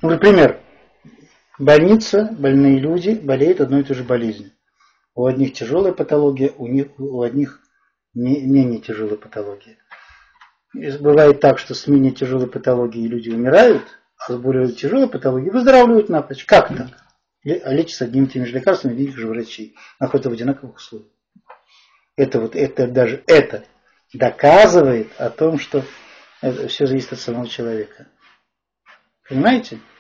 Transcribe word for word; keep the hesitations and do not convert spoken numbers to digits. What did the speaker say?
Ну, например, больница, больные люди болеют одной и той же болезнью. У одних тяжелая патология, у, них, у одних не, менее тяжелая патология. И бывает так, что с менее тяжелой патологией люди умирают, а с более тяжелой патологией выздоравливают напрочь. Как так? Лечатся одними и теми же лекарствами одних же врачей, находятся в одинаковых условиях. Это вот это даже это доказывает о том, что это все зависит от самого человека. Понимаете?